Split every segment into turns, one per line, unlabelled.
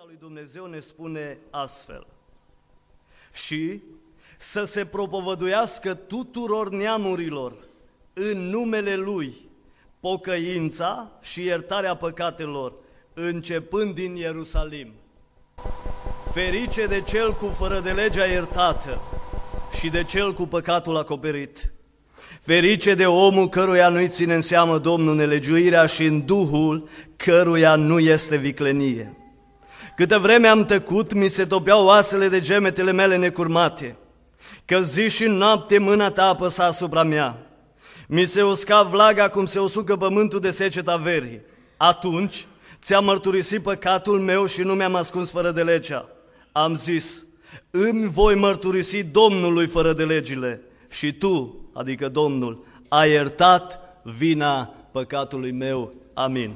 lui Dumnezeu ne spune astfel: și să se propovăduiască tuturor neamurilor în numele Lui pocăința și iertarea păcatelor, începând din Ierusalim. Ferice de cel cu fără de legea iertată și de cel cu păcatul acoperit. Ferice de omul căruia nu-i ține în seamă Domnul nelegiuirea și în Duhul căruia nu este viclenie. Câtă vreme am tăcut, mi se topeau oasele de gemetele mele necurmate, că zi și noapte mâna ta apăsa asupra mea. Mi se usca vlaga cum se usucă pământul de seceta verii. Atunci ți-am mărturisit păcatul meu și nu mi-am ascuns fără de legea. Am zis: îmi voi mărturisi Domnului fără de legile, și tu, adică Domnul, ai iertat vina păcatului meu. Amin.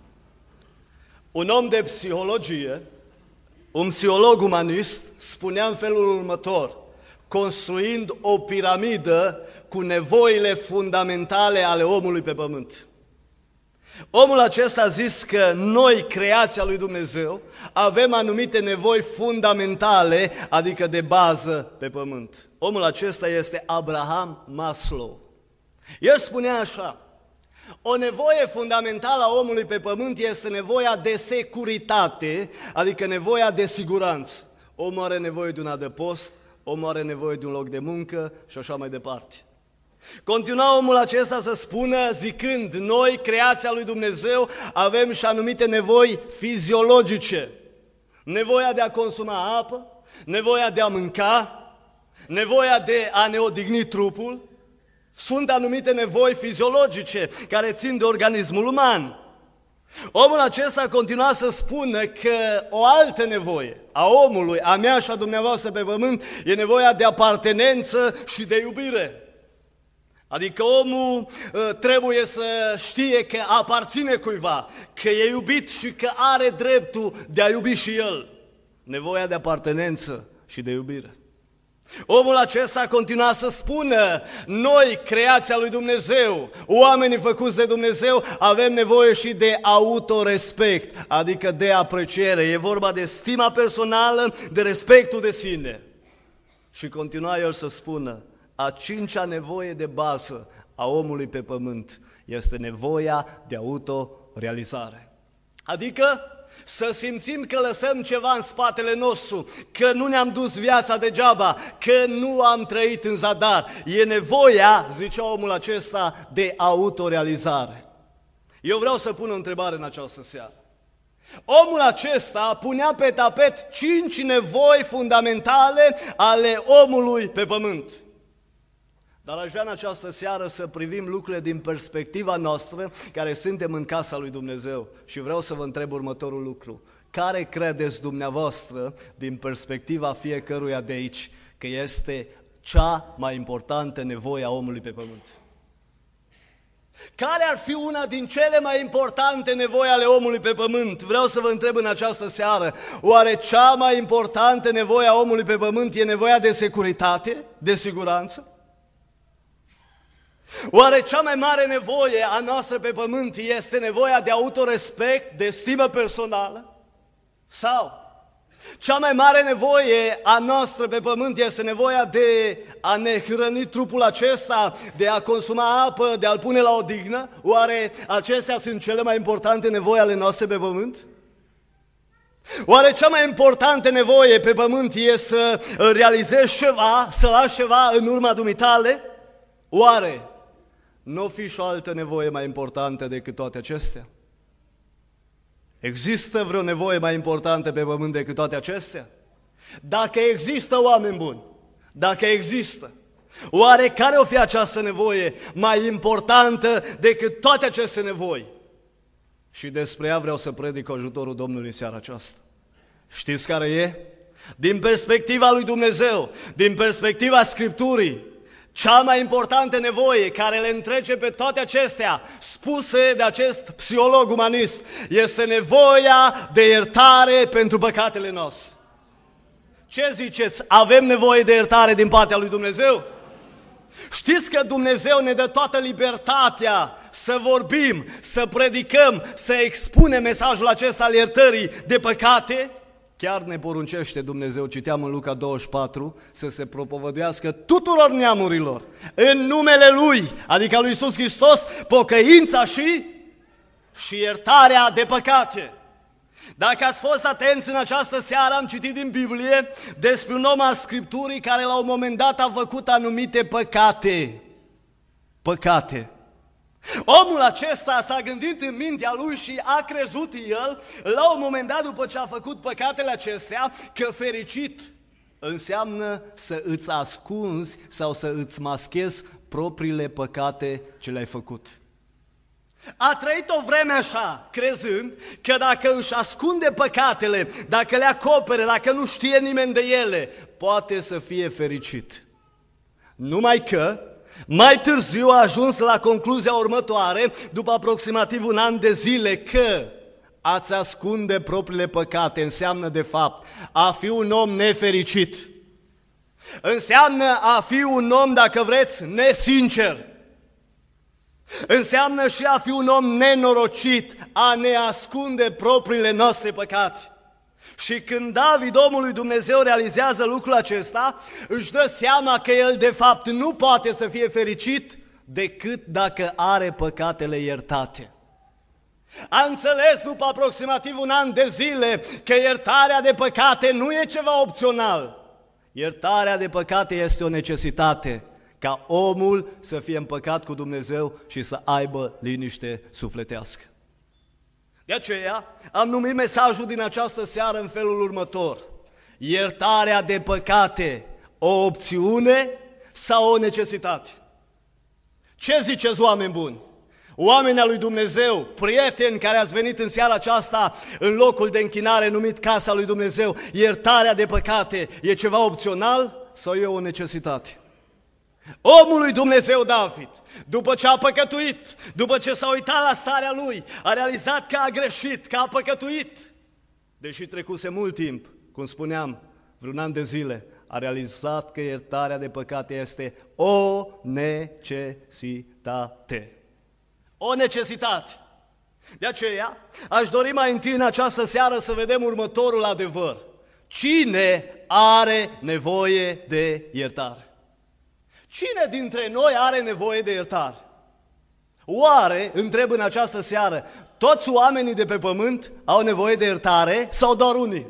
Un om de psihologie, un psiholog umanist, spunea în felul următor, construind o piramidă cu nevoile fundamentale ale omului pe pământ. Omul acesta a zis că noi, creația lui Dumnezeu, avem anumite nevoi fundamentale, adică de bază pe pământ. Omul acesta este Abraham Maslow. El spunea așa: o nevoie fundamentală a omului pe pământ este nevoia de securitate, adică nevoia de siguranță. Omul are nevoie de un adăpost, omul are nevoie de un loc de muncă și așa mai departe. Continua omul acesta să spună zicând: noi, creația lui Dumnezeu, avem și anumite nevoi fiziologice. Nevoia de a consuma apă, nevoia de a mânca, nevoia de a ne odihni trupul. Sunt anumite nevoi fiziologice care țin de organismul uman. Omul acesta continua să spună că o altă nevoie a omului, a mea și a dumneavoastră pe pământ, e nevoia de apartenență și de iubire. Adică omul trebuie să știe că aparține cuiva, că e iubit și că are dreptul de a iubi și el. Nevoia de apartenență și de iubire. Omul acesta continua să spună: noi, creația lui Dumnezeu, oamenii făcuți de Dumnezeu, avem nevoie și de autorespect, adică de apreciere. E vorba de stima personală, de respectul de sine. Și continua el să spună: a cincea nevoie de bază a omului pe pământ este nevoia de autorealizare. Adică să simțim că lăsăm ceva în spatele nostru, că nu ne-am dus viața degeaba, că nu am trăit în zadar. E nevoia, zicea omul acesta, de autorealizare. Eu vreau să pun o întrebare în această seară. Omul acesta punea pe tapet 5 nevoi fundamentale ale omului pe pământ. Dar aș vrea în această seară să privim lucrurile din perspectiva noastră, care suntem în casa lui Dumnezeu. Și vreau să vă întreb următorul lucru: care credeți dumneavoastră, din perspectiva fiecăruia de aici, că este cea mai importantă nevoie a omului pe pământ? Care ar fi una din cele mai importante nevoi ale omului pe pământ? Vreau să vă întreb în această seară: oare cea mai importantă nevoie a omului pe pământ e nevoia de securitate, de siguranță? Oare cea mai mare nevoie a noastră pe pământ este nevoia de autorespect, de stimă personală? Sau cea mai mare nevoie a noastră pe pământ este nevoia de a ne hrăni trupul acesta, de a consuma apă, de a-l pune la odihnă? Oare acestea sunt cele mai importante nevoi ale noastre pe pământ? Oare cea mai importantă nevoie pe pământ e să realizezi ceva, să lași ceva în urma dumitale? Oare nu fi și o altă nevoie mai importantă decât toate acestea? Există vreo nevoie mai importantă pe pământ decât toate acestea? Dacă există, oameni buni, dacă există, oare care o fi această nevoie mai importantă decât toate aceste nevoi? Și despre ea vreau să predic cu ajutorul Domnului în seara aceasta. Știți care e? Din perspectiva lui Dumnezeu, din perspectiva Scripturii, cea mai importantă nevoie care le întrece pe toate acestea, spuse de acest psiholog umanist, este nevoia de iertare pentru păcatele noastre. Ce ziceți? Avem nevoie de iertare din partea lui Dumnezeu? Știți că Dumnezeu ne dă toată libertatea să vorbim, să predicăm, să expunem mesajul acesta al iertării de păcate? chiar ne poruncește Dumnezeu, citeam în Luca 24, să se propovăduiască tuturor neamurilor, în numele Lui, adică lui Iisus Hristos, pocăința și iertarea de păcate. Dacă ați fost atenți în această seară, am citit din Biblie despre un om al Scripturii care la un moment dat a făcut anumite păcate. Păcate. Omul acesta s-a gândit în mintea lui și a crezut el, la un moment dat după ce a făcut păcatele acestea, că fericit înseamnă să îți ascunzi sau să îți maschezi propriile păcate ce le-ai făcut. A trăit o vreme așa, crezând că dacă își ascunde păcatele, dacă le acopere, dacă nu știe nimeni de ele, poate să fie fericit. Numai că mai târziu a ajuns la concluzia următoare, după aproximativ un an de zile, că a-ți ascunde propriile păcate înseamnă de fapt a fi un om nefericit. Înseamnă a fi un om, dacă vreți, nesincer. Înseamnă și a fi un om nenorocit, a ne ascunde propriile noastre păcate. Și când David, omul lui Dumnezeu, realizează lucrul acesta, își dă seama că el de fapt nu poate să fie fericit decât dacă are păcatele iertate. A înțeles după aproximativ un an de zile că iertarea de păcate nu e ceva opțional. Iertarea de păcate este o necesitate ca omul să fie împăcat cu Dumnezeu și să aibă liniște sufletească. De aceea am numit mesajul din această seară în felul următor: iertarea de păcate, o opțiune sau o necesitate? Ce ziceți, oameni buni? Oameni al lui Dumnezeu, prieteni care ați venit în seara aceasta în locul de închinare numit Casa lui Dumnezeu, iertarea de păcate e ceva opțional sau e o necesitate? Omul lui Dumnezeu David, după ce a păcătuit, după ce s-a uitat la starea lui, a realizat că a greșit, că a păcătuit, deși trecuse mult timp, cum spuneam, vreun an de zile, a realizat că iertarea de păcate este o necesitate. O necesitate. De aceea, aș dori mai întâi în această seară să vedem următorul adevăr. Cine are nevoie de iertare? Cine dintre noi are nevoie de iertare? Oare, întreb în această seară, toți oamenii de pe pământ au nevoie de iertare sau doar unii?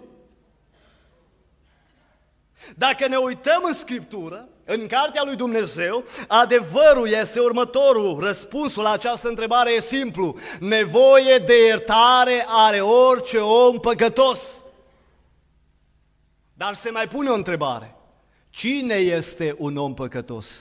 Dacă ne uităm în Scriptură, în Cartea lui Dumnezeu, adevărul este următorul. Răspunsul la această întrebare e simplu. Nevoie de iertare are orice om păcătos. Dar se mai pune o întrebare. Cine este un om păcătos?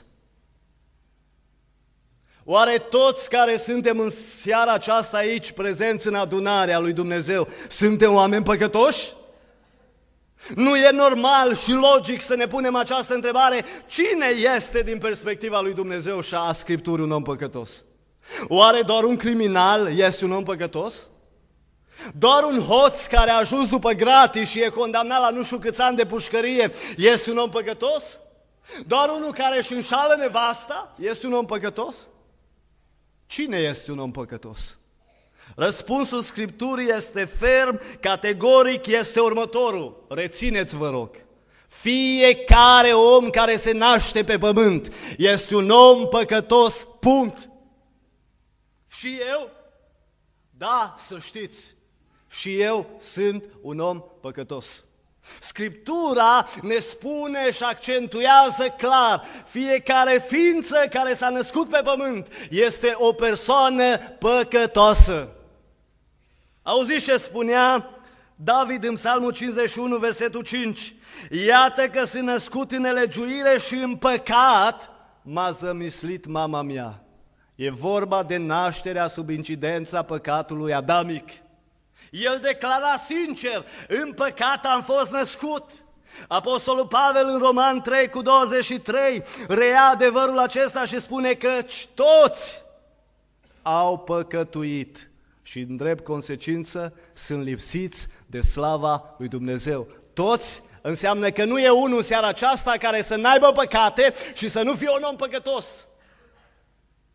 Oare toți care suntem în seara aceasta aici, prezenți în adunarea lui Dumnezeu, suntem oameni păcătoși? Nu e normal și logic să ne punem această întrebare: cine este din perspectiva lui Dumnezeu și a Scripturii un om păcătos? Oare doar un criminal este un om păcătos? Doar un hoț care a ajuns după gratis și e condamnat la nu știu câți ani de pușcărie este un om păcătos? Doar unul care își înșală nevasta este un om păcătos? Cine este un om păcătos? Răspunsul Scripturii este ferm, categoric, este următorul. Rețineți, vă rog. Fiecare om care se naște pe pământ este un om păcătos, punct. Și eu? Da, să știți. Și eu sunt un om păcătos. Scriptura ne spune și accentuează clar: fiecare ființă care s-a născut pe pământ este o persoană păcătoasă. Auziți ce spunea David în Psalmul 51, versetul 5? Iată că sunt născut în nelegiuire și în păcat m-a zămislit mama mea. E vorba de nașterea sub incidența păcatului adamic. El declara sincer: în păcat am fost născut. Apostolul Pavel în Roman 3 cu 23 reia adevărul acesta și spune că toți au păcătuit și în drept consecință sunt lipsiți de slava lui Dumnezeu. Toți înseamnă că nu e unul în seara aceasta care să n-aibă păcate și să nu fie un om păcătos.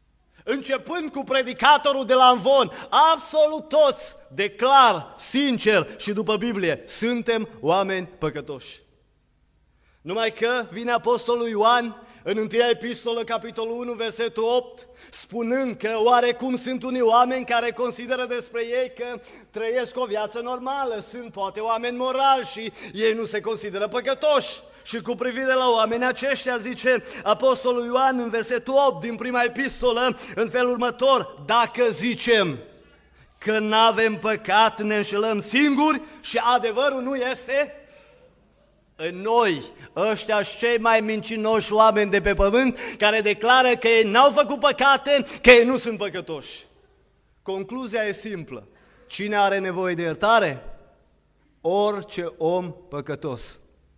începând cu predicatorul de la Amvon, absolut toți declar sincer și după Biblie, suntem oameni păcătoși. Numai că vine apostolul Ioan în 1 epistolă, capitolul 1, versetul 8, spunând că oarecum sunt unii oameni care consideră despre ei că trăiesc o viață normală, sunt poate oameni morali și ei nu se consideră păcătoși. Și cu privire la oamenii aceștia zice apostolul Ioan în versetul 8 din prima epistolă în felul următor: dacă zicem că n-avem păcat, ne înșelăm singuri și adevărul nu este în noi. Ăștia sunt cei mai mincinoși oameni de pe pământ care declară că ei n-au făcut păcate, că ei nu sunt păcătoși. Concluzia e simplă. Cine are nevoie de iertare? Orice om păcătos.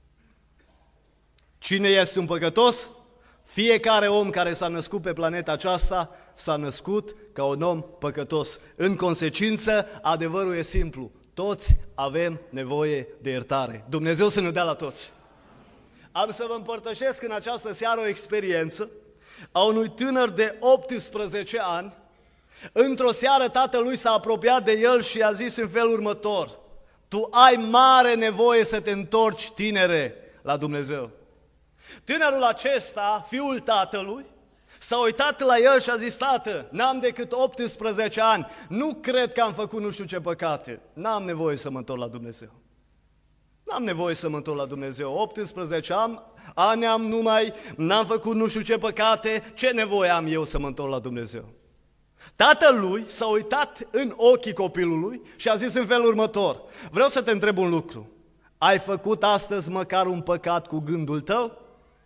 Cine este un păcătos? Fiecare om care s-a născut pe planeta aceasta s-a născut ca un om păcătos. În consecință, adevărul e simplu. Toți avem nevoie de iertare. Dumnezeu să ne dea la toți. Am să vă împărtășesc în această seară o experiență a unui tânăr de 18 ani. Într-o seară tatălui s-a apropiat de el și a zis în felul următor: tu ai mare nevoie să te întorci, tinere, la Dumnezeu. Tânărul acesta, fiul tatălui, s-a uitat la el și a zis: tată, n-am decât 18 ani, nu cred că am făcut nu știu ce păcate, n-am nevoie să mă întorc la Dumnezeu. N-am nevoie să mă întorc la Dumnezeu, 18 ani am numai, n-am făcut nu știu ce păcate, ce nevoie am eu să mă întorc la Dumnezeu? Tatălui s-a uitat în ochii copilului și a zis în felul următor: vreau să te întreb un lucru, ai făcut astăzi măcar un păcat cu gândul tău?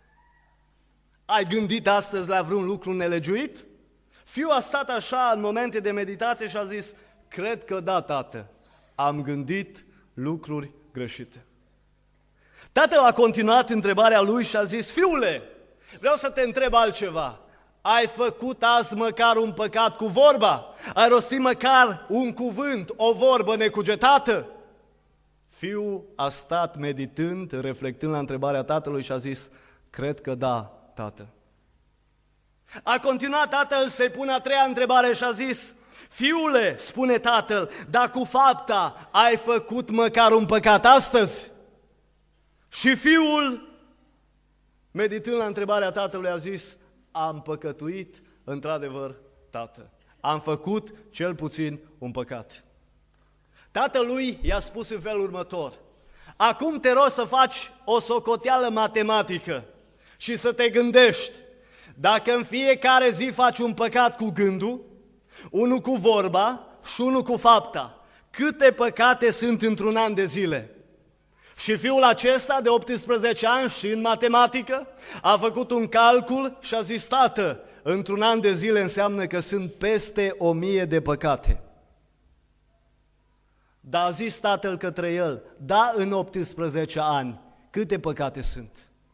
Ai gândit astăzi la vreun lucru nelegiuit? Fiul a stat așa în momente de meditație și a zis: cred că da, tată, am gândit lucruri greșite. Tatăl a continuat întrebarea lui și a zis: fiule, vreau să te întreb altceva. Ai făcut azi măcar un păcat cu vorba? Ai rostit măcar un cuvânt, o vorbă necugetată? Fiul a stat meditând, reflectând la întrebarea tatălui și a zis: cred că da, tată. A continuat tatăl să-i pună a treia întrebare și a zis: fiule, spune tatăl, dar cu fapta ai făcut măcar un păcat astăzi? Și fiul, meditând la întrebarea tatălui, a zis: am păcătuit, într-adevăr, tată. Am făcut cel puțin un păcat. Tatălui i-a spus în felul următor: acum te rog să faci o socoteală matematică și să te gândești, dacă în fiecare zi faci un păcat cu gândul, unul cu vorba și unul cu fapta, câte păcate sunt într-un an de zile? Și fiul acesta de 18 ani și în matematică a făcut un calcul și a zis: tată, într-un an de zile înseamnă că sunt peste 1000 de păcate. Dar a zis tatăl către el: da, în 18 ani, câte păcate sunt?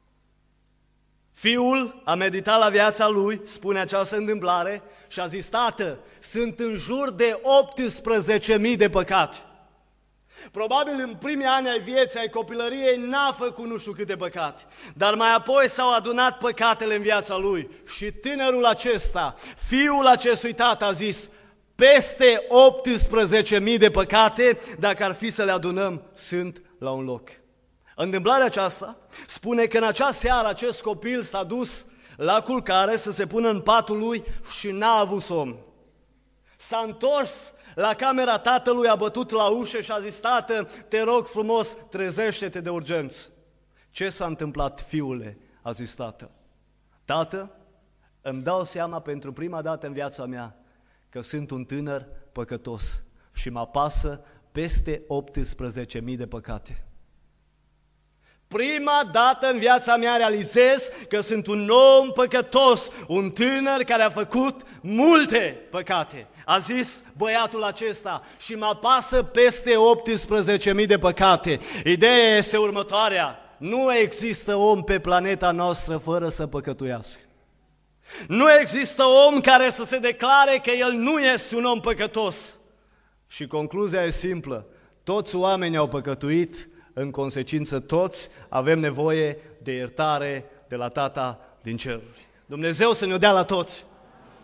Fiul a meditat la viața lui, spune această întâmplare, și a zis: tată, sunt în jur de 18.000 de păcate. Probabil în primii ani ai vieții, ai copilăriei, n-a făcut nu știu câte păcate, dar mai apoi s-au adunat păcatele în viața lui și tânărul acesta, fiul acestui tată, a zis: peste 18.000 de păcate, dacă ar fi să le adunăm, sunt la un loc. Întâmplarea aceasta spune că în acea seară acest copil s-a dus la culcare să se pună în patul lui și n-a avut somn. S-a întors la camera tatălui, a bătut la ușă și a zis: tată, te rog frumos, trezește-te de urgență. Ce s-a întâmplat, fiule? A zis tatăl. Tată, îmi dau seama pentru prima dată în viața mea că sunt un tânăr păcătos și mă apasă peste 18.000 de păcate. Prima dată în viața mea realizez că sunt un om păcătos, un tânăr care a făcut multe păcate. A zis băiatul acesta: și mă apasă peste 18.000 de păcate. Ideea este următoarea: nu există om pe planeta noastră fără să păcătuiască. Nu există om care să se declare că el nu este un om păcătos. Și concluzia e simplă: toți oamenii au păcătuit, în consecință toți avem nevoie de iertare de la Tata din ceruri. Dumnezeu să ne-o dea la toți.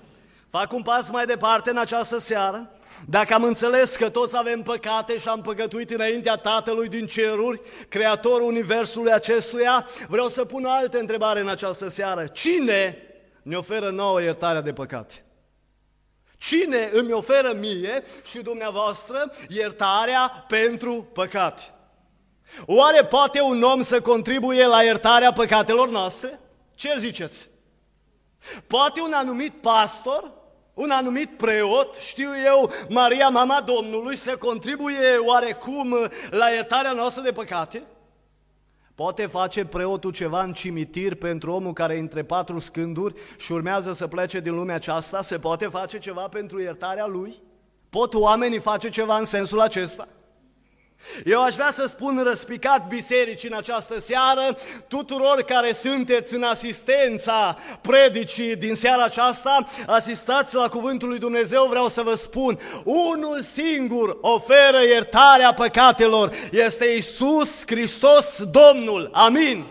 Fac un pas mai departe în această seară. Dacă am înțeles că toți avem păcate și am păcătuit înaintea Tatălui din ceruri, Creatorul universului acestuia, vreau să pun o altă întrebare în această seară. Cine ne oferă nouă iertarea de păcate? Cine îmi oferă mie și dumneavoastră iertarea pentru păcate? Oare poate un om să contribuie la iertarea păcatelor noastre? Ce ziceți? Poate un anumit pastor, un anumit preot, știu eu, Maria, mama Domnului, să contribuie oarecum la iertarea noastră de păcate? Poate face preotul ceva în cimitir pentru omul care e între 4 scânduri și urmează să plece din lumea aceasta? Se poate face ceva pentru iertarea lui? Pot oamenii face ceva în sensul acesta? Eu aș vrea să spun răspicat bisericii în această seară, tuturor care sunteți în asistența predicii din seara aceasta, asistați la Cuvântul lui Dumnezeu, vreau să vă spun, unul singur oferă iertarea păcatelor, este Iisus Hristos Domnul, amin.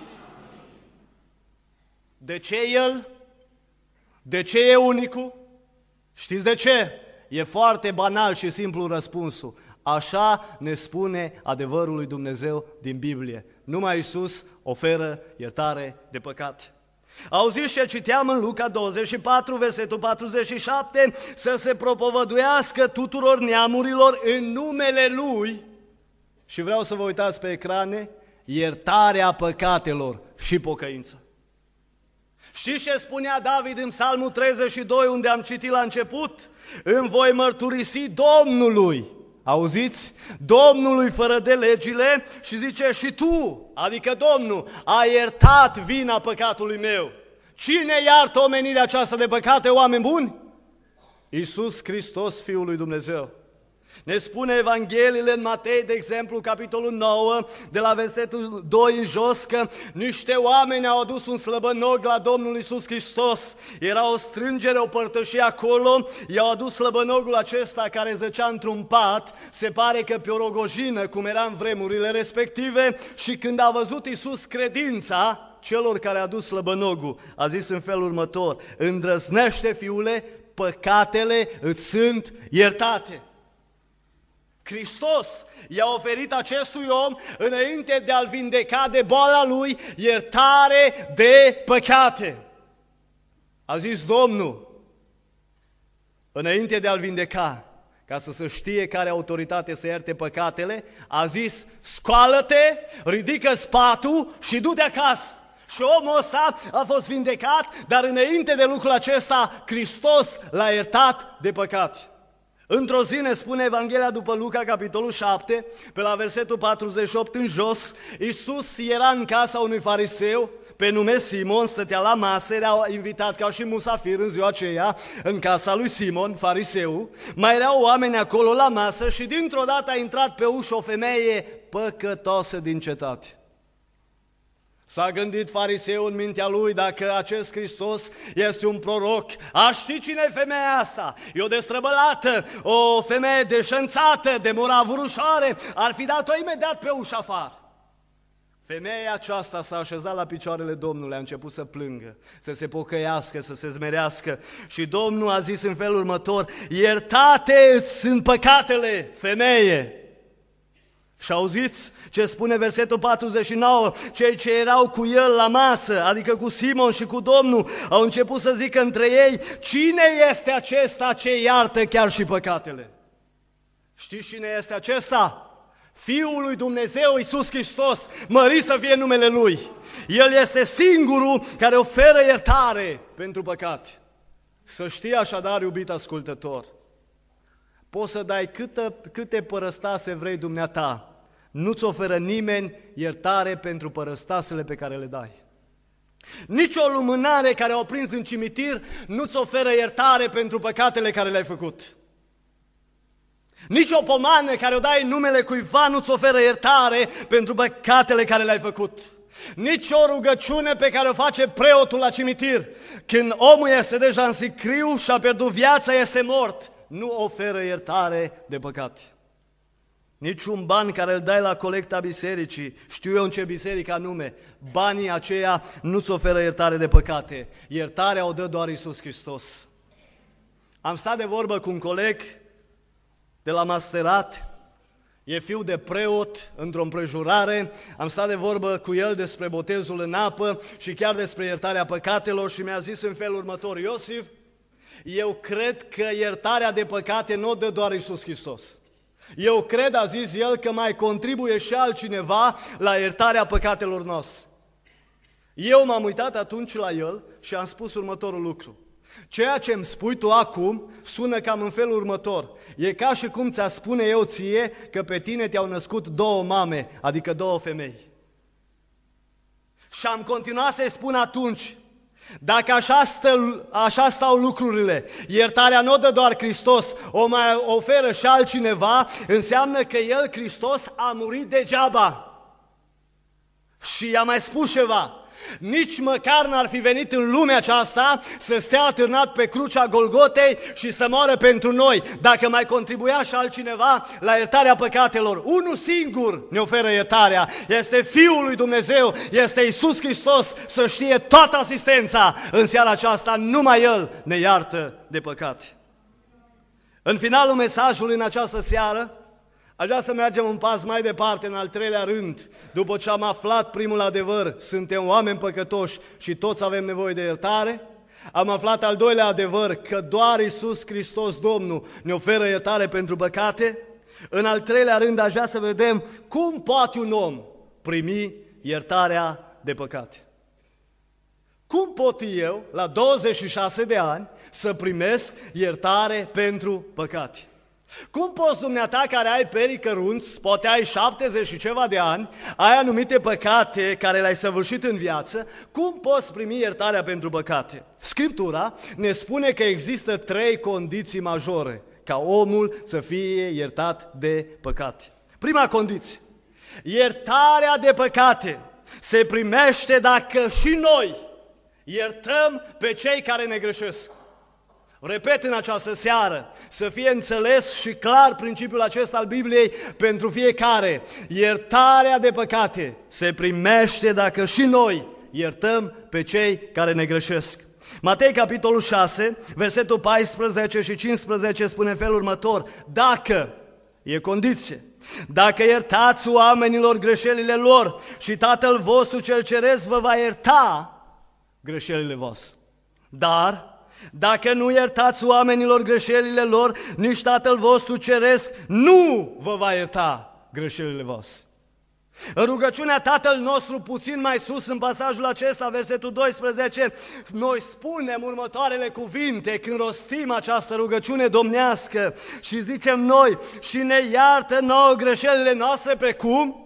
De ce El? De ce e unicul? Știți de ce? E foarte banal și simplu răspunsul. Așa ne spune adevărul lui Dumnezeu din Biblie. Numai Iisus oferă iertare de păcat. Auziți ce citeam în Luca 24, versetul 47, să se propovăduiască tuturor neamurilor în numele Lui, și vreau să vă uitați pe ecrane, iertarea păcatelor și pocăință. Știți ce spunea David în Psalmul 32, unde am citit la început? Îmi voi mărturisi Domnului. Auziți? Domnului fără de legile și zice și tu, adică Domnul, a iertat vina păcatului meu. Cine iartă omenirea aceasta de păcate, oameni buni? Iisus Hristos, Fiul lui Dumnezeu. Ne spune Evangheliile în Matei, de exemplu, capitolul 9, de la versetul 2 în jos, că niște oameni au adus un slăbănog la Domnul Iisus Hristos. Era o strângere, o părtășie acolo, i-au adus slăbănogul acesta care zăcea într-un pat, se pare că pe o rogojină, cum era în vremurile respective, și când a văzut Iisus credința celor care a adus slăbănogul, a zis în felul următor: îndrăznește, fiule, păcatele îți sunt iertate. Hristos i-a oferit acestui om, înainte de a-l vindeca de boala lui, iertare de păcate. A zis Domnul, înainte de a-l vindeca, ca să se știe care autoritate să ierte păcatele, a zis: scoală-te, ridică spatul și du-te acasă. Și omul ăsta a fost vindecat, dar înainte de lucrul acesta, Hristos l-a iertat de păcate. Într-o zi, ne spune Evanghelia după Luca, capitolul 7, pe la versetul 48 în jos, Iisus era în casa unui fariseu, pe nume Simon, stătea la masă, era invitat ca și musafir în ziua aceea, în casa lui Simon, fariseu. Mai erau oameni acolo la masă și dintr-o dată a intrat pe ușă o femeie păcătoasă din cetate. S-a gândit fariseul în mintea lui, dacă acest Hristos este un proroc, a ști cine e femeia asta? E o destrăbălată, o femeie deșanțată, de moravurușoare, ar fi dat-o imediat pe ușa afară. Femeia aceasta s-a așezat la picioarele Domnului, a început să plângă, să se pocăiască, să se smerească și Domnul a zis în felul următor: iertate-ți sunt păcatele, femeie! Și auziți ce spune versetul 49, cei ce erau cu el la masă, adică cu Simon și cu Domnul, au început să zică între ei: cine este acesta ce iartă chiar și păcatele? Știți cine este acesta? Fiul lui Dumnezeu, Iisus Hristos, mărit să fie numele Lui. El este singurul care oferă iertare pentru păcate. Să știi așadar, iubit ascultător, poți să dai câte părăstase vrei dumneata, nu-ți oferă nimeni iertare pentru părăstasele pe care le dai. Nici o lumânare care o prins în cimitir nu-ți oferă iertare pentru păcatele care le-ai făcut. Nici o pomană care o dai în numele cuiva nu-ți oferă iertare pentru păcatele care le-ai făcut. Nici o rugăciune pe care o face preotul la cimitir, când omul este deja în sicriu și a pierdut viața, este mort, nu oferă iertare de păcate. Nici un ban care îl dai la colecta bisericii, știu eu în ce biserică anume, banii aceia nu-ți oferă iertare de păcate. Iertarea o dă doar Iisus Hristos. Am stat de vorbă cu un coleg de la masterat, e fiu de preot într-o împrejurare, am stat de vorbă cu el despre botezul în apă și chiar despre iertarea păcatelor și mi-a zis în felul următor: Iosif, eu cred că iertarea de păcate nu o dă doar Iisus Hristos. Eu cred, a zis el, că mai contribuie și altcineva la iertarea păcatelor noastre. Eu m-am uitat atunci la el și am spus următorul lucru: ceea ce îmi spui tu acum sună cam în felul următor. E ca și cum ți-a spune eu ție că pe tine te-au născut două mame, adică două femei. Și am continuat să-i spun atunci: dacă așa stau lucrurile, iertarea nu o dă doar Hristos, o mai oferă și altcineva, înseamnă că El, Hristos, a murit degeaba. Și i-a mai spus ceva: nici măcar n-ar fi venit în lumea aceasta să stea atârnat pe crucea Golgotei și să moară pentru noi, dacă mai contribuia și altcineva la iertarea păcatelor. Unul singur ne oferă iertarea, este Fiul lui Dumnezeu, este Iisus Hristos, să știe toată asistența. În seara aceasta numai El ne iartă de păcate. În finalul mesajului în această seară, aș vrea să mergem un pas mai departe, în al treilea rând. După ce am aflat primul adevăr, suntem oameni păcătoși și toți avem nevoie de iertare, am aflat al doilea adevăr, că doar Iisus Hristos, Domnul, ne oferă iertare pentru păcate. În al treilea rând, aș vrea să vedem cum poate un om primi iertarea de păcate. Cum pot eu, la 26 de ani, să primesc iertare pentru păcate? Cum poți dumneata, care ai perii cărunți, poate ai 70 și ceva de ani, ai anumite păcate care le-ai săvârșit în viață, cum poți primi iertarea pentru păcate? Scriptura ne spune că există 3 condiții majore ca omul să fie iertat de păcate. Prima condiție: iertarea de păcate se primește dacă și noi iertăm pe cei care ne greșesc. Repet în această seară, să fie înțeles și clar principiul acesta al Bibliei pentru fiecare. Iertarea de păcate se primește dacă și noi iertăm pe cei care ne greșesc. Matei, capitolul 6, versetul 14 și 15 spune în felul următor: dacă, e condiție, dacă iertați oamenilor greșelile lor și Tatăl vostru cel ceresc vă va ierta greșelile voastre. Dar dacă nu iertați oamenilor greșelile lor, nici Tatăl vostru ceresc nu vă va ierta greșelile voastre. În rugăciunea Tatăl nostru, puțin mai sus, în pasajul acesta, versetul 12, noi spunem următoarele cuvinte când rostim această rugăciune domnească și zicem noi: și ne iartă nouă greșelile noastre precum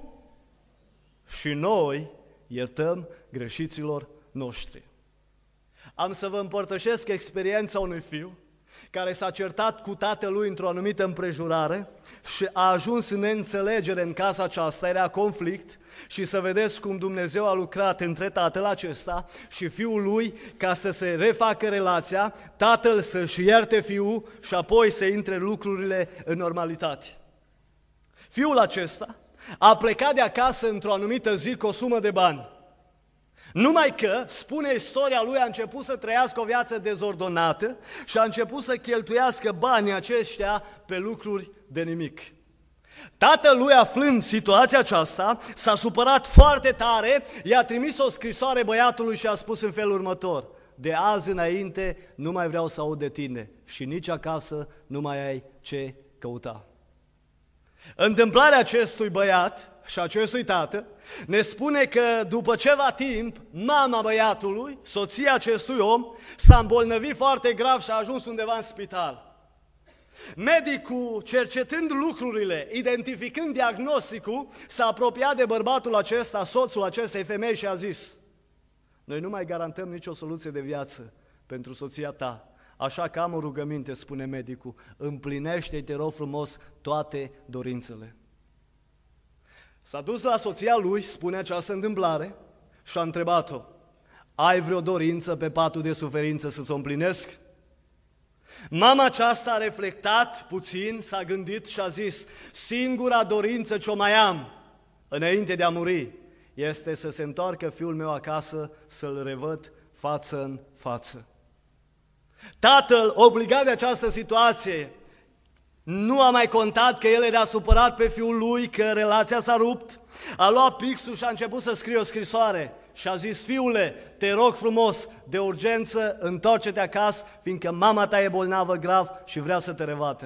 și noi iertăm greșiților noștri. Am să vă împărtășesc experiența unui fiu care s-a certat cu tatălui într-o anumită împrejurare și a ajuns în neînțelegere în casa aceasta, era conflict, și să vedeți cum Dumnezeu a lucrat între tatăl acesta și fiul lui ca să se refacă relația, tatăl să-și ierte fiul și apoi să intre lucrurile în normalitate. Fiul acesta a plecat de acasă într-o anumită zi cu o sumă de bani. Numai că, spune istoria lui, a început să trăiască o viață dezordonată și a început să cheltuiască banii aceștia pe lucruri de nimic. Tatăl lui, aflând situația aceasta, s-a supărat foarte tare, i-a trimis o scrisoare băiatului și a spus în felul următor: de azi înainte nu mai vreau să aud de tine și nici acasă nu mai ai ce căuta. Întâmplarea acestui băiat și acestui tată ne spune că după ceva timp, mama băiatului, soția acestui om, s-a îmbolnăvit foarte grav și a ajuns undeva în spital. Medicul, cercetând lucrurile, identificând diagnosticul, s-a apropiat de bărbatul acesta, soțul acestei femei, și a zis: noi nu mai garantăm nicio soluție de viață pentru soția ta, așa că am o rugăminte, spune medicul, împlinește-i, te rog frumos, toate dorințele. S-a dus la soția lui, spune această întâmplare, și a întrebat-o: ai vreo dorință pe patul de suferință să ți-o împlinesc? Mama aceasta a reflectat puțin, s-a gândit și a zis: singura dorință ce o mai am înainte de a muri este să se întoarcă fiul meu acasă, să-l revăd față în față. Tatăl, obligat de această situație, nu a mai contat că el era supărat pe fiul lui, că relația s-a rupt, a luat pixul și a început să scrie o scrisoare și a zis: fiule, te rog frumos, de urgență, întoarce-te acasă, fiindcă mama ta e bolnavă grav și vrea să te revată.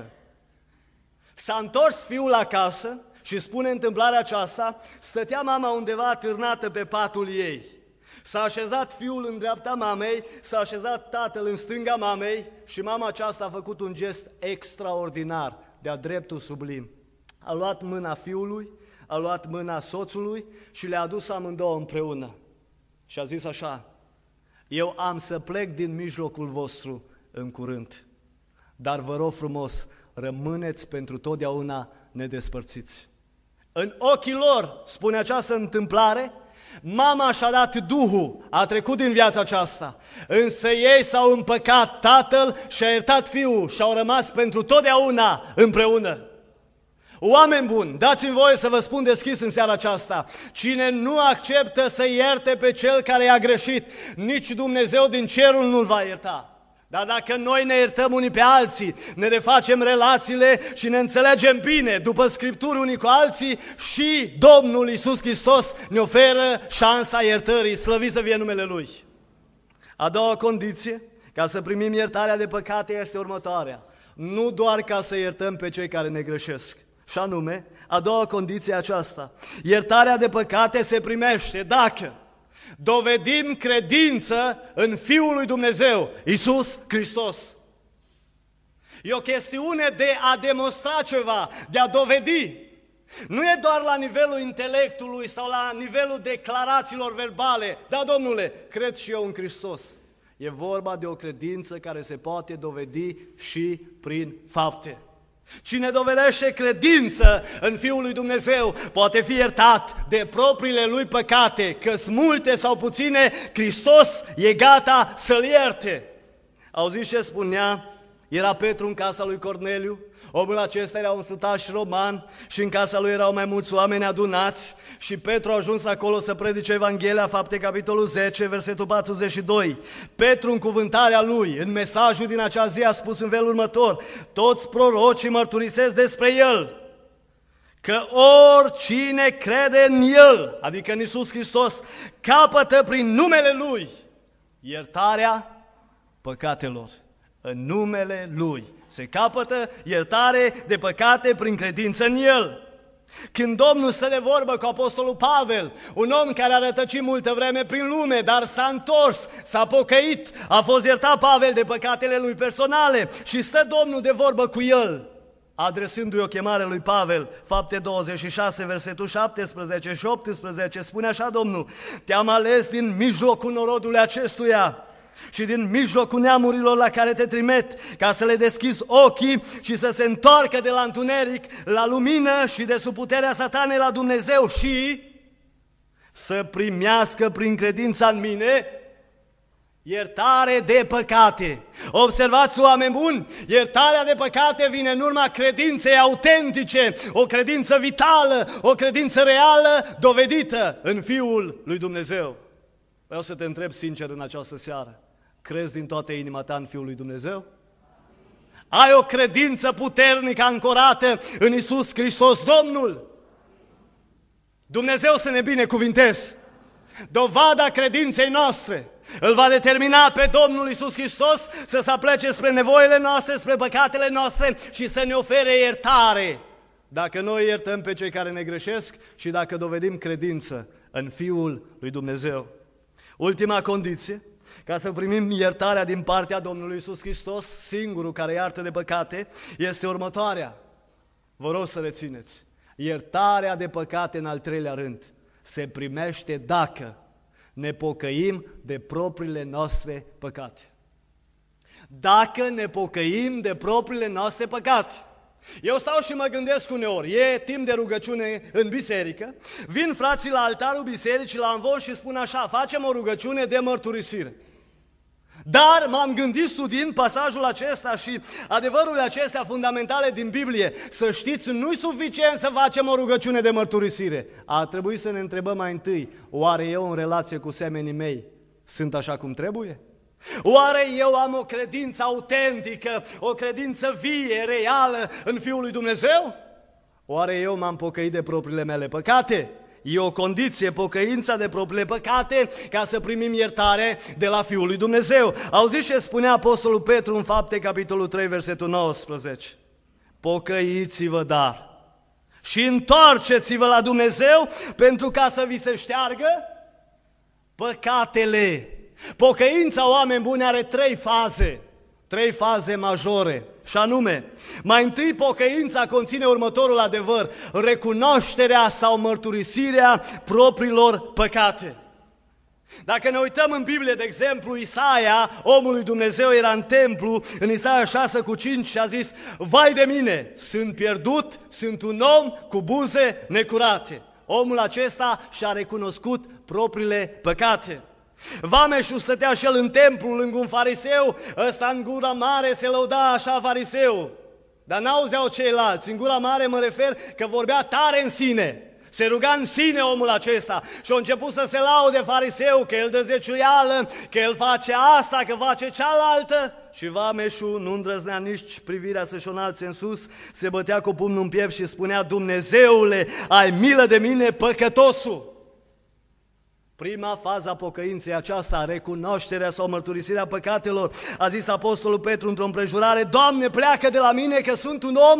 S-a întors fiul acasă și spune întâmplarea aceasta: stătea mama undeva atârnată pe patul ei. S-a așezat fiul în dreapta mamei, s-a așezat tatăl în stânga mamei și mama aceasta a făcut un gest extraordinar, de-a dreptul sublim. A luat mâna fiului, a luat mâna soțului și le-a adus amândouă împreună. Și a zis așa: eu am să plec din mijlocul vostru în curând, dar vă rog frumos, rămâneți pentru totdeauna nedespărțiți. În ochii lor, spune această întâmplare, mama și-a dat Duhul, a trecut din viața aceasta, însă ei s-au împăcat, tatăl și-a iertat fiul și au rămas pentru totdeauna împreună. Oameni buni, dați-mi voie să vă spun deschis în seara aceasta: cine nu acceptă să ierte pe cel care i-a greșit, nici Dumnezeu din cerul nu-l va ierta. Dar dacă noi ne iertăm unii pe alții, ne refacem relațiile și ne înțelegem bine după Scripturi unii cu alții, și Domnul Iisus Hristos ne oferă șansa iertării, slăvit să fie numele Lui. A doua condiție ca să primim iertarea de păcate este următoarea: nu doar ca să iertăm pe cei care ne greșesc, și anume, a doua condiție aceasta: iertarea de păcate se primește dacă dovedim credință în Fiul lui Dumnezeu, Iisus Hristos. E o chestiune de a demonstra ceva, de a dovedi. Nu e doar la nivelul intelectului sau la nivelul declarațiilor verbale: da, Domnule, cred și eu în Hristos. E vorba de o credință care se poate dovedi și prin fapte. Cine dovedește credință în Fiul lui Dumnezeu poate fi iertat de propriile lui păcate, că-s multe sau puține, Hristos e gata să-l ierte. Auziți ce spunea? Era Petru în casa lui Corneliu, omul acesta era un sutaș roman și în casa lui erau mai mulți oameni adunați și Petru a ajuns acolo să predice Evanghelia, Fapte, capitolul 10, versetul 42. Petru, în cuvântarea lui, în mesajul din acea zi, a spus în felul următor: toți prorocii mărturisesc despre el că oricine crede în el, adică în Iisus Hristos, capătă prin numele lui iertarea păcatelor. În numele Lui se capătă iertare de păcate prin credință în El. Când Domnul stă de vorbă cu apostolul Pavel, un om care a rătăcit multă vreme prin lume, dar s-a întors, s-a pocăit, a fost iertat Pavel de păcatele lui personale și stă Domnul de vorbă cu el, adresându-i o chemare lui Pavel. Fapte 26, versetul 17 și 18, spune așa Domnul: te-am ales din mijlocul norodului acestuia și din mijlocul neamurilor la care te trimit, ca să le deschizi ochii și să se întoarcă de la întuneric la lumină și de sub puterea satanei la Dumnezeu și să primească prin credința în mine iertare de păcate. Observați, oameni buni, iertarea de păcate vine în urma credinței autentice, o credință vitală, o credință reală, dovedită în Fiul lui Dumnezeu. Vreau să te întreb sincer în această seară: crezi din toată inima ta în Fiul lui Dumnezeu? Ai o credință puternică ancorată în Iisus Hristos Domnul? Dumnezeu să ne binecuvinteze! Dovada credinței noastre îl va determina pe Domnul Iisus Hristos să se aplece spre nevoile noastre, spre păcatele noastre și să ne ofere iertare. Dacă noi iertăm pe cei care ne greșesc și dacă dovedim credință în Fiul lui Dumnezeu. Ultima condiție, ca să primim iertarea din partea Domnului Iisus Hristos, singurul care iartă de păcate, este următoarea. Vă rog să rețineți: iertarea de păcate, în al treilea rând, se primește dacă ne pocăim de propriile noastre păcate. Dacă ne pocăim de propriile noastre păcate. Eu stau și mă gândesc uneori, e timp de rugăciune în biserică, vin frații la altarul bisericii, la amvon și spun așa: facem o rugăciune de mărturisire. Dar m-am gândit studiind pasajul acesta și adevărurile acestea fundamentale din Biblie. Să știți, nu-i suficient să facem o rugăciune de mărturisire. A trebuit să ne întrebăm mai întâi: oare eu în relație cu semenii mei sunt așa cum trebuie? Oare eu am o credință autentică, o credință vie, reală în Fiul lui Dumnezeu? Oare eu m-am pocăit de propriile mele păcate? E o condiție, pocăința de propriile păcate, ca să primim iertare de la Fiul lui Dumnezeu. Auziți ce spunea Apostolul Petru în Fapte, capitolul 3, versetul 19? Pocăiți-vă, dar, și întoarceți-vă la Dumnezeu pentru ca să vi se șteargă păcatele. Pocăința, oameni buni, are trei faze majore, și anume, mai întâi pocăința conține următorul adevăr: recunoașterea sau mărturisirea propriilor păcate. Dacă ne uităm în Biblie, de exemplu, Isaia, omul lui Dumnezeu, era în templu, în Isaia 6:5 și a zis: vai de mine, sunt pierdut, sunt un om cu buze necurate. Omul acesta și-a recunoscut propriile păcate. Vameșul stătea și el în templu lângă un fariseu, ăsta în gura mare se lăuda așa fariseu, dar n-auzeau ceilalți. În gura mare mă refer că vorbea tare în sine, se ruga în sine omul acesta și a început să se laude fariseu că el dă zeciuială, că el face asta, că face cealaltă. Și vameșul nu îndrăznea nici privirea să-și o înalțe în sus, se bătea cu pumnul în piept și spunea: Dumnezeule, ai milă de mine, păcătosul. Prima fază a pocăinței aceasta, recunoașterea sau mărturisirea păcatelor. A zis Apostolul Petru într-o împrejurare: Doamne, pleacă de la mine că sunt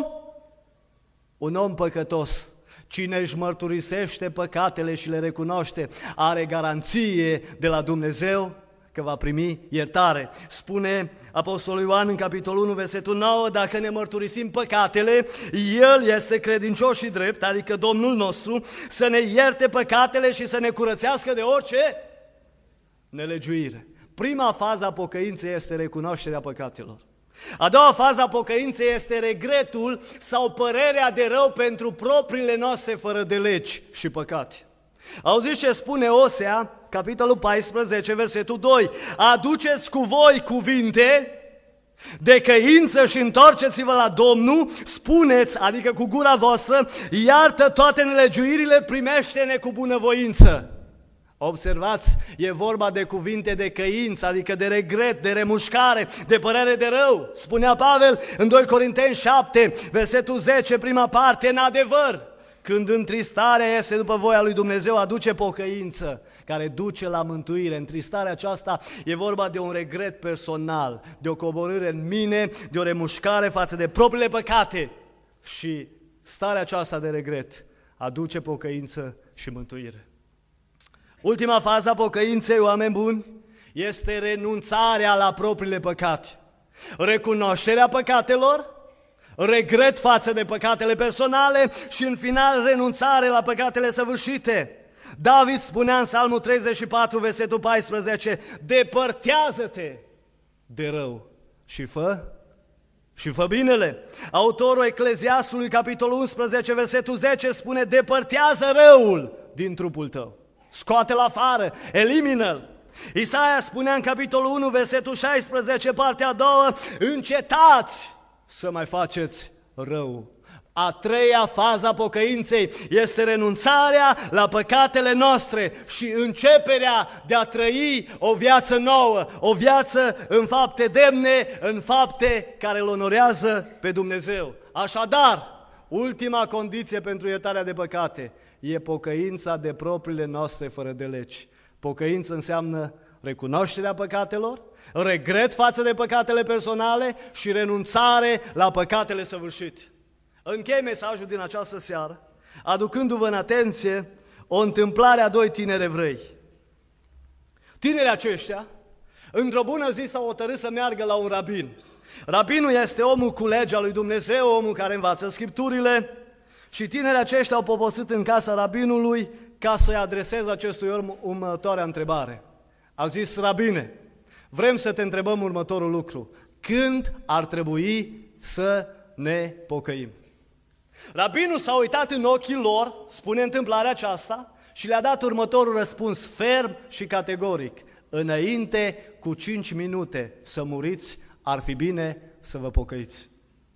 un om păcătos. Cine își mărturisește păcatele și le recunoaște, are garanție de la Dumnezeu că va primi iertare. Spune Apostolul Ioan în capitolul 1, versetul 9: dacă ne mărturisim păcatele, El este credincios și drept, adică Domnul nostru, să ne ierte păcatele și să ne curățească de orice nelegiuire. Prima fază a pocăinței este recunoașterea păcatelor. A doua fază a pocăinței este regretul sau părerea de rău pentru propriile noastre fără de legi și păcate. Auziți ce spune Osea, capitolul 14, versetul 2: aduceți cu voi cuvinte de căință și întoarceți-vă la Domnul, spuneți, adică cu gura voastră, iartă toate nelegiuirile, primește-ne cu bunăvoință. Observați, e vorba de cuvinte de căință, adică de regret, de remușcare, de părere de rău. Spunea Pavel în 2 Corinteni 7, versetul 10, prima parte: în adevăr, când întristarea este după voia lui Dumnezeu, aduce pocăință, care duce la mântuire. Întristarea aceasta e vorba de un regret personal, de o coborâre în mine, de o remușcare față de propriile păcate. Și starea aceasta de regret aduce pocăință și mântuire. Ultima fază a pocăinței, oameni buni, este renunțarea la propriile păcate. Recunoașterea păcatelor, regret față de păcatele personale și, în final, renunțare la păcatele săvârșite. David spunea în Psalmul 34, versetul 14: depărtează-te de rău și fă binele. Autorul Ecleziastului, capitolul 11, versetul 10, spune: depărtează răul din trupul tău. Scoate-l afară, elimină-l. Isaia spunea în capitolul 1, versetul 16, partea a doua: încetați să mai faceți rău. A treia fază a pocăinței este renunțarea la păcatele noastre și începerea de a trăi o viață nouă, o viață în fapte demne, în fapte care îl onorează pe Dumnezeu. Așadar, ultima condiție pentru iertarea de păcate e pocăința de propriile noastre fără de legi. Pocăință înseamnă recunoașterea păcatelor, regret față de păcatele personale și renunțare la păcatele săvârșite. Închei mesajul din această seară aducându-vă în atenție o întâmplare a doi tineri evrei. Tinerii aceștia, într-o bună zi, s-au hotărât să meargă la un rabin. Rabinul este omul cu legea lui Dumnezeu, omul care învață Scripturile, și tinerii aceștia au poposit în casa rabinului ca să-i adreseze acestui om următoarea întrebare. Au zis: rabine, vrem să te întrebăm următorul lucru: când ar trebui să ne pocăim? Rabinul s-a uitat în ochii lor, spune întâmplarea aceasta, și le-a dat următorul răspuns ferm și categoric: înainte cu 5 minute să muriți, ar fi bine să vă pocăiți.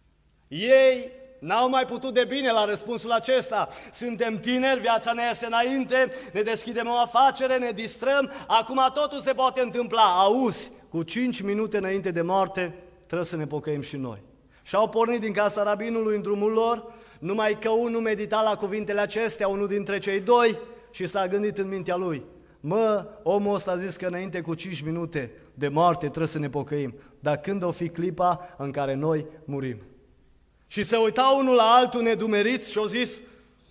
Ei n-au mai putut de bine la răspunsul acesta. Suntem tineri, viața ne este înainte, ne deschidem o afacere, ne distrăm, acum totul se poate întâmpla. Auzi, cu 5 minute înainte de moarte, trebuie să ne pocăim și noi. Și au pornit din casa rabinului în drumul lor, numai că unul medita la cuvintele acestea, unul dintre cei doi, și s-a gândit în mintea lui: omul ăsta a zis că înainte cu 5 minute de moarte trebuie să ne pocăim, dar când o fi clipa în care noi murim? Și se uita unul la altul nedumeriți și au zis: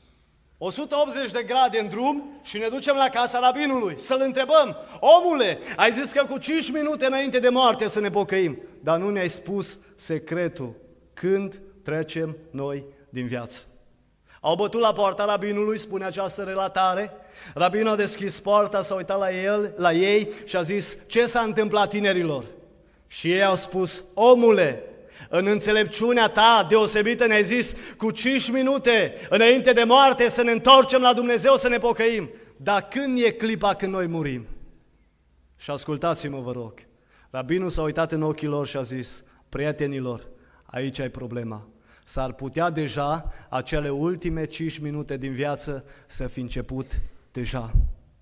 180 de grade în drum și ne ducem la casa rabinului să-l întrebăm: omule, ai zis că cu 5 minute înainte de moarte să ne pocăim, dar nu ne-ai spus secretul, când trecem noi din viață. Au bătut la poarta rabinului, spune această relatare. Rabinul a deschis poarta, s-a uitat la ei și a zis: ce s-a întâmplat, tinerilor? Și ei au spus: omule, în înțelepciunea ta deosebită ne-ai zis cu 5 minute înainte de moarte să ne întorcem la Dumnezeu, să ne pocăim. Dar când e clipa când noi murim? Și ascultați-mă, vă rog. Rabinul s-a uitat în ochii lor și a zis: prietenilor, aici e problema. S-ar putea deja acele ultime 5 minute din viață să fi început deja.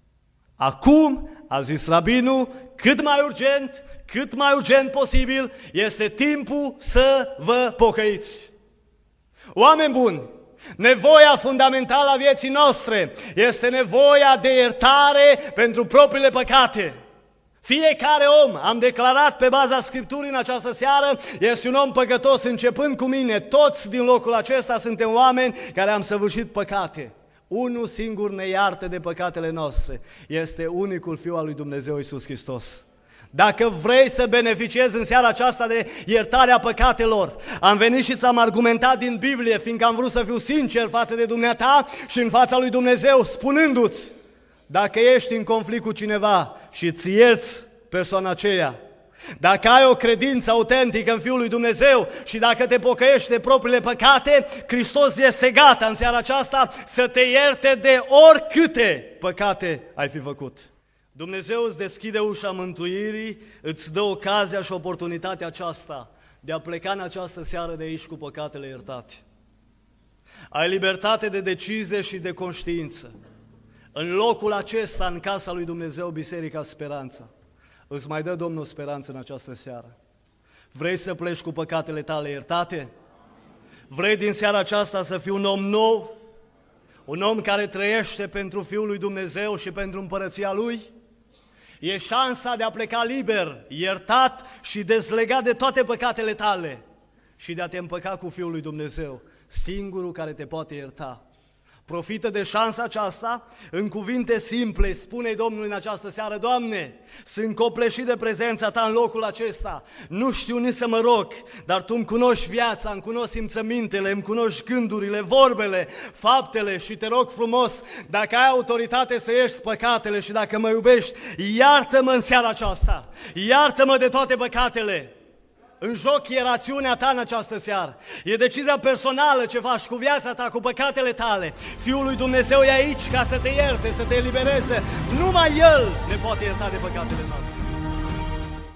Acum, a zis rabinul, cât mai urgent posibil, este timpul să vă pocăiți. Oameni buni, nevoia fundamentală a vieții noastre este nevoia de iertare pentru propriile păcate. Fiecare om, am declarat pe baza Scripturii în această seară, este un om păcătos, începând cu mine. Toți din locul acesta suntem oameni care am săvârșit păcate. Unul singur ne iartă de păcatele noastre. Este unicul Fiu al lui Dumnezeu, Iisus Hristos. Dacă vrei să beneficiezi în seara aceasta de iertarea păcatelor, am venit și ți-am argumentat din Biblie, fiindcă am vrut să fiu sincer față de dumneata și în fața lui Dumnezeu, spunându-ți: dacă ești în conflict cu cineva și îți ierți persoana aceea, dacă ai o credință autentică în Fiul lui Dumnezeu și dacă te pocăiești de propriile păcate, Hristos este gata în seara aceasta să te ierte de oricâte păcate ai fi făcut. Dumnezeu îți deschide ușa mântuirii, îți dă ocazia și oportunitatea aceasta de a pleca în această seară de aici cu păcatele iertate. Ai libertate de decizie și de conștiință. În locul acesta, în casa lui Dumnezeu, Biserica Speranța, îți mai dă Domnul speranță în această seară. Vrei să pleci cu păcatele tale iertate? Vrei din seara aceasta să fii un om nou? Un om care trăiește pentru Fiul lui Dumnezeu și pentru împărăția Lui? E șansa de a pleca liber, iertat și dezlegat de toate păcatele tale și de a te împăca cu Fiul lui Dumnezeu, singurul care te poate ierta. Profită de șansa aceasta, în cuvinte simple, spune Domnului în această seară: Doamne, sunt copleșit de prezența Ta în locul acesta, nu știu nici să mă rog, dar Tu îmi cunoști viața, îmi cunoști simțămintele, îmi cunoști gândurile, vorbele, faptele și te rog frumos, dacă ai autoritate să ierți păcatele și dacă mă iubești, iartă-mă în seara aceasta, iartă-mă de toate păcatele. În joc e rațiunea ta în această seară. E decizia personală ce faci cu viața ta, cu păcatele tale. Fiul lui Dumnezeu e aici ca să te ierte, să te elibereze. Numai El ne poate ierta de păcatele noastre.